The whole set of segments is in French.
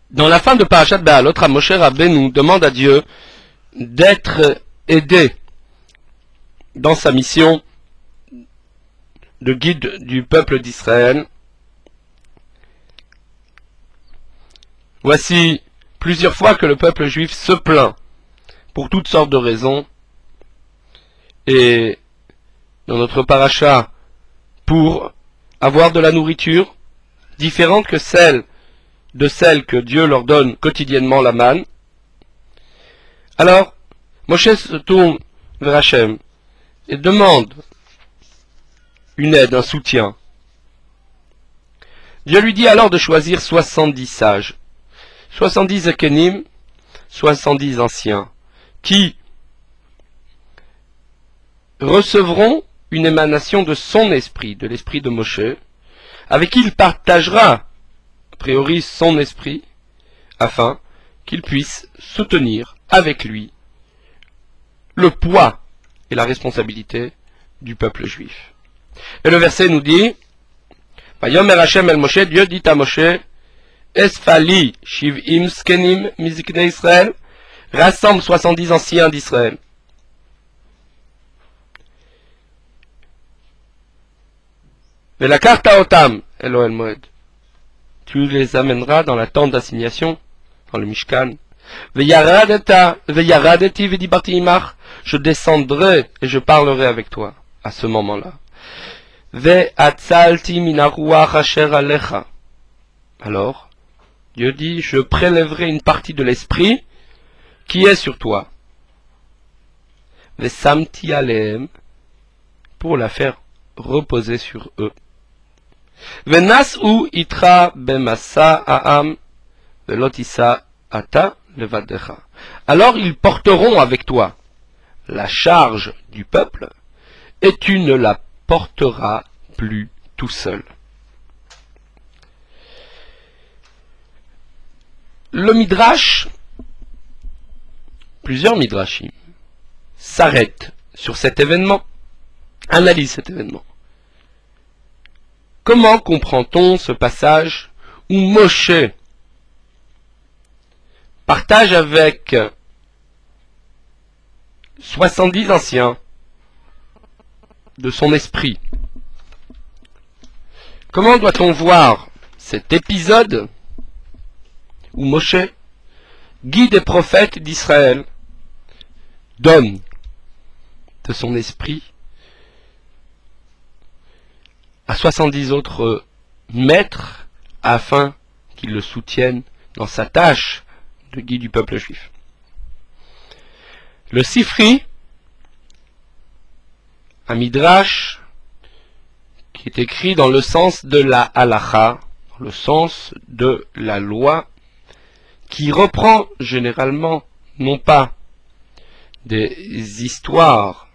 Dans la fin de Parashat Be'alot, Moshe Rabbeinu demande à Dieu d'être aidé dans sa mission de guide du peuple d'Israël. Voici plusieurs fois que le peuple juif se plaint pour toutes sortes de raisons, et dans notre paracha, pour avoir de la nourriture différente que celle que Dieu leur donne quotidiennement, la manne. Alors, Moshe se tourne vers Hachem et demande une aide, un soutien. Dieu lui dit alors de choisir 70 sages, 70 Zekenim, 70 anciens, qui recevront une émanation de son esprit, de l'esprit de Moshe, avec qui il partagera, a priori, son esprit, afin qu'il puisse soutenir avec lui le poids et la responsabilité du peuple juif. Et le verset nous dit, Vayomer Hashem el Moshe, Dieu dit à Moshe, Esfali shiv'im skenim miziknei Israël, rassemble 70 anciens d'Israël. Velakarta otam, Elohel Moed. Tu les amèneras dans la tente d'assignation, dans le Mishkan. Veyaradeti vedibarti imach. Je descendrai et je parlerai avec toi à ce moment-là. Ve'atzalti minaruach asher alecha. Alors, Dieu dit, je prélèverai une partie de l'esprit qui est sur toi. Ve'samti alehem, pour la faire reposer sur eux. Venas'u itra bemasa ha'am velotisa ata levadecha. Alors ils porteront avec toi la charge du peuple, et tu ne la porteras plus tout seul. Le Midrash, plusieurs Midrashim, s'arrêtent sur cet événement, analysent cet événement. Comment comprend-on ce passage où Moshe partage avec 70 anciens de son esprit? Comment doit-on voir cet épisode où Moshe, guide et prophète d'Israël, donne de son esprit à 70 autres maîtres afin qu'ils le soutiennent dans sa tâche de guide du peuple juif? Le Sifri, un midrash qui est écrit dans le sens de la halacha, dans le sens de la loi, qui reprend généralement non pas des histoires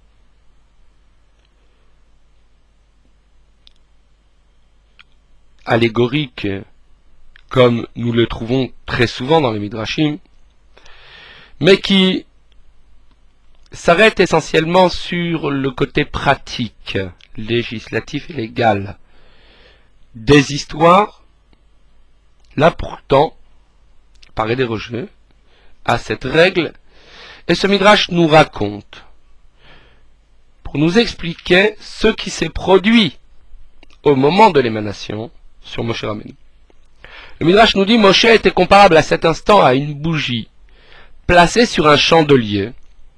allégoriques comme nous le trouvons très souvent dans les midrashim, mais qui s'arrête essentiellement sur le côté pratique, législatif et légal des histoires. Là pourtant, paraît déroger à cette règle, et ce midrash nous raconte, pour nous expliquer ce qui s'est produit au moment de l'émanation sur Moshe Rabbeinu. Le midrash nous dit, Moshe était comparable à cet instant à une bougie placée sur un chandelier,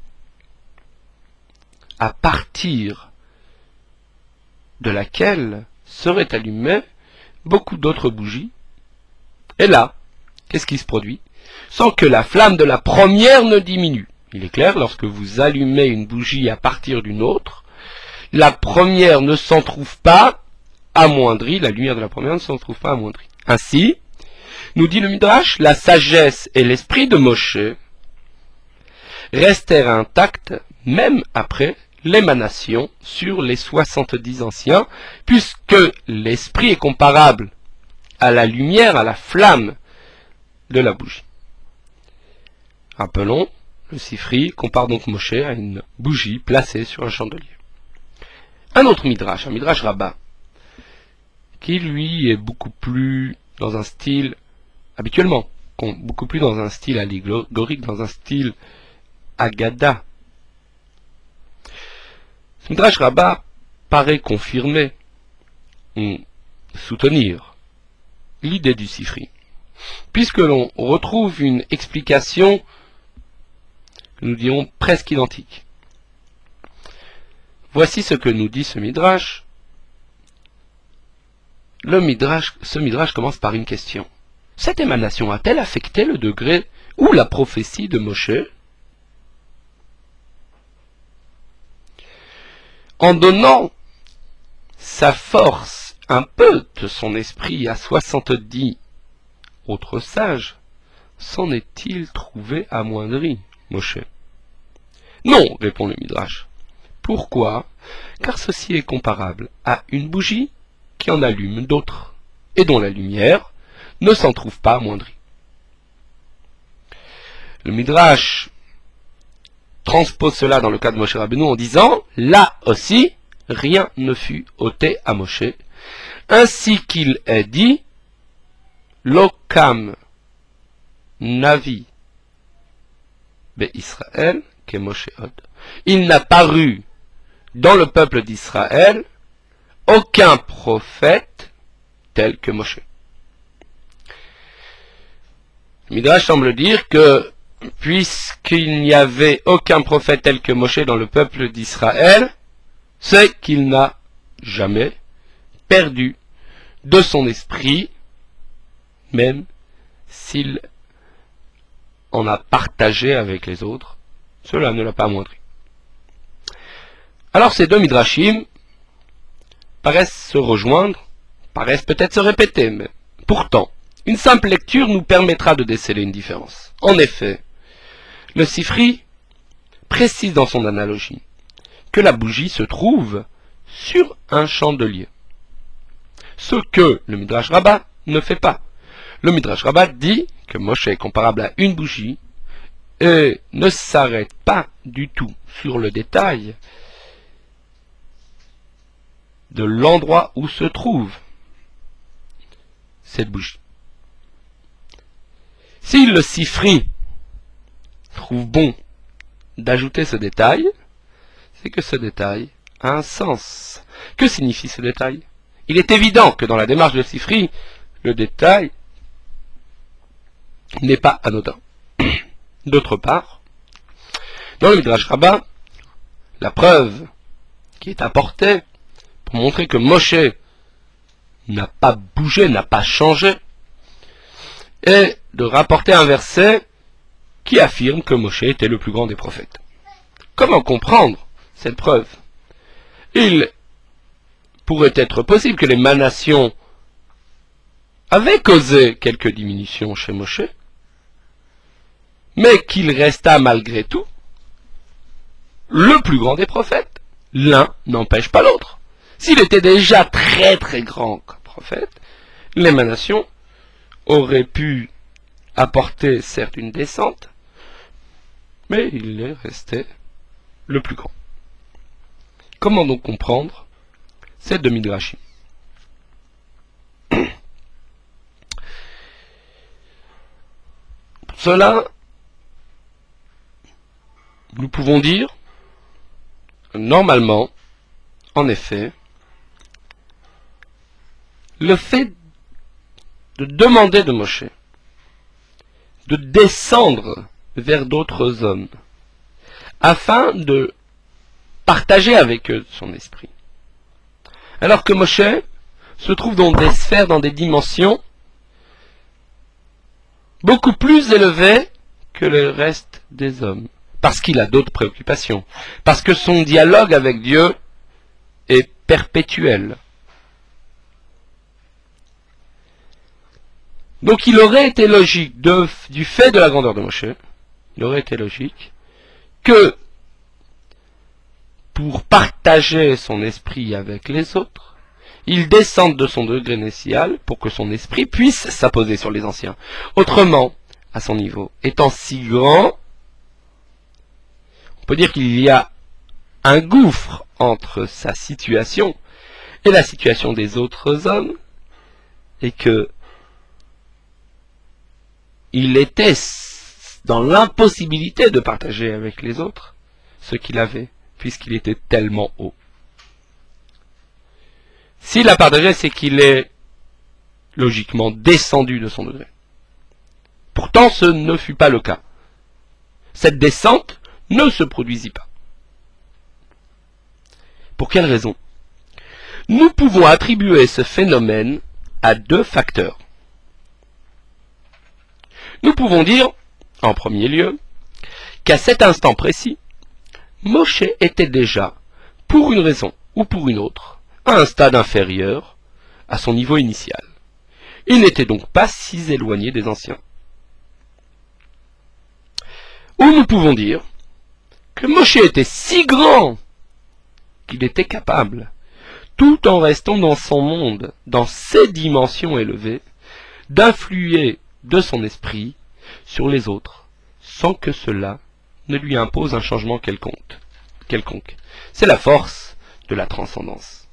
à partir de laquelle seraient allumées beaucoup d'autres bougies. Et là, qu'est-ce qui se produit? Sans que la flamme de la première ne diminue. Il est clair, lorsque vous allumez une bougie à partir d'une autre, la première ne s'en trouve pas amoindrie, la lumière de la première ne s'en trouve pas amoindrie. Ainsi, nous dit le Midrash, la sagesse et l'esprit de Moshe restèrent intacts même après l'émanation sur les 70 anciens, puisque l'esprit est comparable à la lumière, à la flamme de la bougie. Rappelons, le Sifri compare donc Moshe à une bougie placée sur un chandelier. Un autre Midrash, un Midrash Rabbah, qui lui est beaucoup plus dans un style habituellement, beaucoup plus dans un style allégorique, dans un style Agada. Ce Midrash Rabbah paraît confirmer ou soutenir l'idée du Sifri, puisque l'on retrouve une explication, nous dirons presque identique. Voici ce que nous dit ce Midrash. Ce Midrash commence par une question. Cette émanation a-t-elle affecté le degré ou la prophétie de Moshe? En donnant sa force, un peu de son esprit à 70 autres sages, s'en est-il trouvé amoindri, Moshe? Non, répond le Midrash. Pourquoi? Car ceci est comparable à une bougie qui en allume d'autres, et dont la lumière ne s'en trouve pas amoindrie. Le Midrash transpose cela dans le cas de Moshe Rabbeinu en disant, là aussi, rien ne fut ôté à Moshe, ainsi qu'il est dit, Lokam Navi be Israël que Moshe Od. Il n'a paru dans le peuple d'Israël aucun prophète tel que Moshe. Le Midrash semble dire que puisqu'il n'y avait aucun prophète tel que Moshe dans le peuple d'Israël, c'est qu'il n'a jamais perdu de son esprit, même s'il en a partagé avec les autres, cela ne l'a pas amoindri. Alors ces deux Midrashim paraissent se rejoindre, paraissent peut-être se répéter, mais pourtant, une simple lecture nous permettra de déceler une différence. En effet, le Sifri précise dans son analogie que la bougie se trouve sur un chandelier. Ce que le Midrash Rabbah ne fait pas. Le Midrash Rabbah dit que Moshe est comparable à une bougie et ne s'arrête pas du tout sur le détail de l'endroit où se trouve cette bougie. Si le Sifri trouve bon d'ajouter ce détail, c'est que ce détail a un sens. Que signifie ce détail? Il est évident que dans la démarche de Sifri, le détail n'est pas anodin. D'autre part, dans le Midrash Rabbah, la preuve qui est apportée pour montrer que Moshe n'a pas bougé, n'a pas changé, est de rapporter un verset qui affirme que Moshe était le plus grand des prophètes. Comment comprendre cette preuve? Il pourrait être possible que l'émanation avait causé quelques diminutions chez Moshe, mais qu'il resta malgré tout le plus grand des prophètes. L'un n'empêche pas l'autre. S'il était déjà très très grand comme prophète, l'émanation aurait pu apporter certes une descente, mais il est resté le plus grand. Comment donc comprendre ces deux midrashim? Pour cela, nous pouvons dire, normalement, en effet, le fait de demander de Moshe de descendre vers d'autres hommes afin de partager avec eux son esprit, alors que Moshe se trouve dans des sphères, dans des dimensions beaucoup plus élevées que le reste des hommes, parce qu'il a d'autres préoccupations, parce que son dialogue avec Dieu est perpétuel. Donc il aurait été logique, du fait de la grandeur de Moshe, il aurait été logique que pour partager son esprit avec les autres, il descende de son degré initial pour que son esprit puisse s'apposer sur les anciens. Autrement, à son niveau, étant si grand, on peut dire qu'il y a un gouffre entre sa situation et la situation des autres hommes, et que il était dans l'impossibilité de partager avec les autres ce qu'il avait, puisqu'il était tellement haut. S'il a partagé, c'est qu'il est logiquement descendu de son degré. Pourtant, ce ne fut pas le cas. Cette descente ne se produisit pas. Pour quelle raison? Nous pouvons attribuer ce phénomène à deux facteurs. Nous pouvons dire, en premier lieu, qu'à cet instant précis, Moshe était déjà, pour une raison ou pour une autre, à un stade inférieur à son niveau initial. Il n'était donc pas si éloigné des anciens. Ou nous pouvons dire que Moshe était si grand qu'il était capable, tout en restant dans son monde, dans ses dimensions élevées, d'influer de son esprit sur les autres, sans que cela ne lui impose un changement quelconque. C'est la force de la transcendance.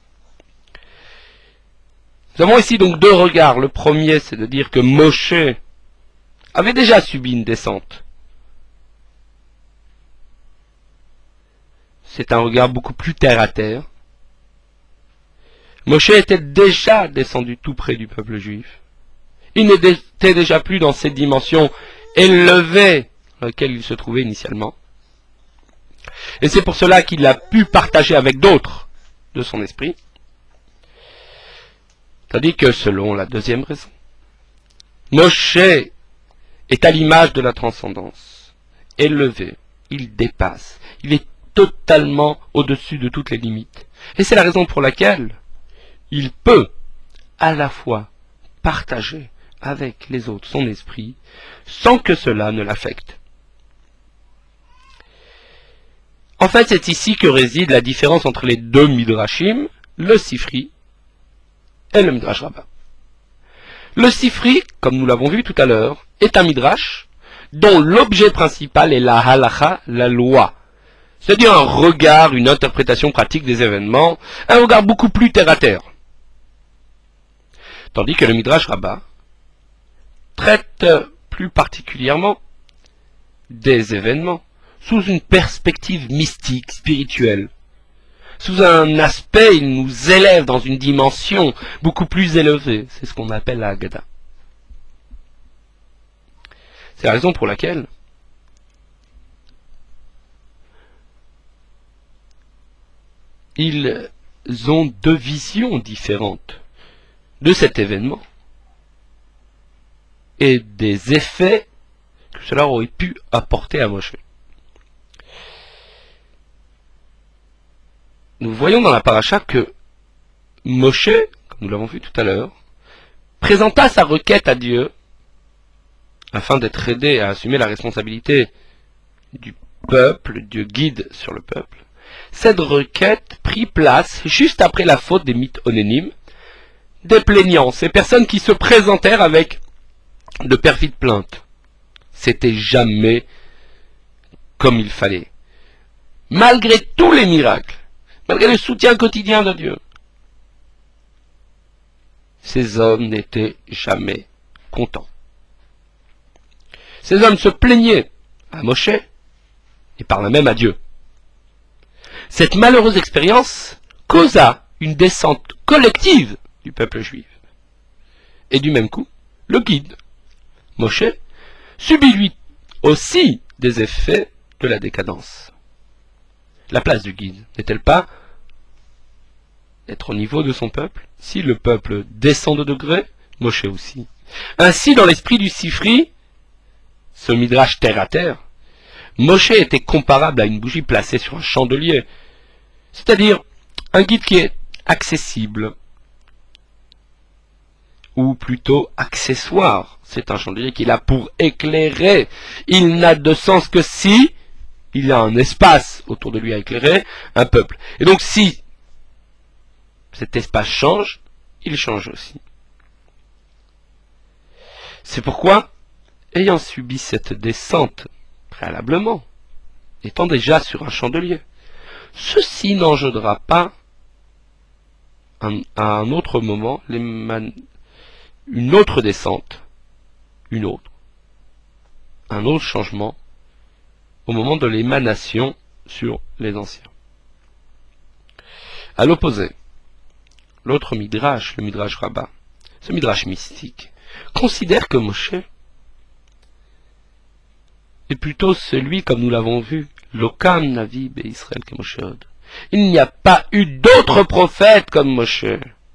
Nous avons ici donc deux regards. Le premier, c'est de dire que Moshe avait déjà subi une descente. C'est un regard beaucoup plus terre à terre. Moshe était déjà descendu tout près du peuple juif. Il n'était déjà plus dans cette dimension élevée dans laquelle il se trouvait initialement. Et c'est pour cela qu'il a pu partager avec d'autres de son esprit. Tandis que selon la deuxième raison, Moshe est à l'image de la transcendance, élevé, il dépasse, il est totalement au-dessus de toutes les limites. Et c'est la raison pour laquelle il peut à la fois partager avec les autres son esprit sans que cela ne l'affecte. En fait, c'est ici que réside la différence entre les deux Midrashim, le Sifri et le Midrash Rabbah. Le Sifri, comme nous l'avons vu tout à l'heure, est un Midrash dont l'objet principal est la halacha, la loi. C'est-à-dire un regard, une interprétation pratique des événements, un regard beaucoup plus terre à terre. Tandis que le Midrash Rabbah traite plus particulièrement des événements sous une perspective mystique, spirituelle. Sous un aspect, il nous élève dans une dimension beaucoup plus élevée. C'est ce qu'on appelle la Haggadah. C'est la raison pour laquelle ils ont deux visions différentes de cet événement et des effets que cela aurait pu apporter à Moshe. Nous voyons dans la paracha que Moshe, comme nous l'avons vu tout à l'heure, présenta sa requête à Dieu afin d'être aidé à assumer la responsabilité du peuple, Dieu guide sur le peuple. Cette requête prit place juste après la faute des Mitonénim, des plaignants, ces personnes qui se présentèrent avec de perfides plaintes. C'était jamais comme il fallait. Malgré tous les miracles, malgré le soutien quotidien de Dieu, ces hommes n'étaient jamais contents. Ces hommes se plaignaient à Moshe et par là même à Dieu. Cette malheureuse expérience causa une descente collective du peuple juif. Et du même coup, le guide, Moshe, subit lui aussi des effets de la décadence. La place du guide n'est-elle pas d'être au niveau de son peuple? Si le peuple descend de degré, Moshe aussi. Ainsi, dans l'esprit du Sifri, ce midrash terre à terre, Moshe était comparable à une bougie placée sur un chandelier, c'est-à-dire un guide qui est accessible, ou plutôt accessoire. C'est un chandelier qui est là pour éclairer. Il n'a de sens que si il y a un espace autour de lui à éclairer, un peuple. Et donc si cet espace change, il change aussi. C'est pourquoi, ayant subi cette descente préalablement, étant déjà sur un chandelier, ceci n'engendra pas à un autre moment une autre descente, une autre, un autre changement au moment de l'émanation sur les anciens. À l'opposé, l'autre Midrash, le Midrash Rabbah, ce Midrash mystique, considère que Moshe est plutôt celui, comme nous l'avons vu, Lokam Navi Israël que Moshe Od. Il n'y a pas eu d'autre prophète comme Moshe.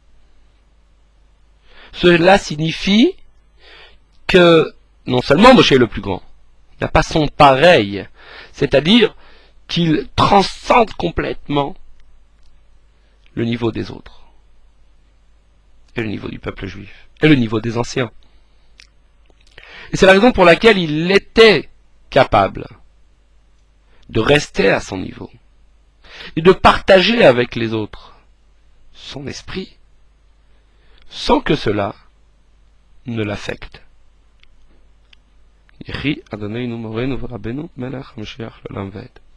Cela signifie que non seulement Moshe est le plus grand, il n'a pas son pareil, c'est-à-dire qu'il transcende complètement le niveau des autres, et le niveau du peuple juif, et le niveau des anciens. Et c'est la raison pour laquelle il était capable de rester à son niveau, et de partager avec les autres son esprit, sans que cela ne l'affecte. Yehi Adonai Morenu Rabbeinu Melech Mashiach l'Olam Vaed.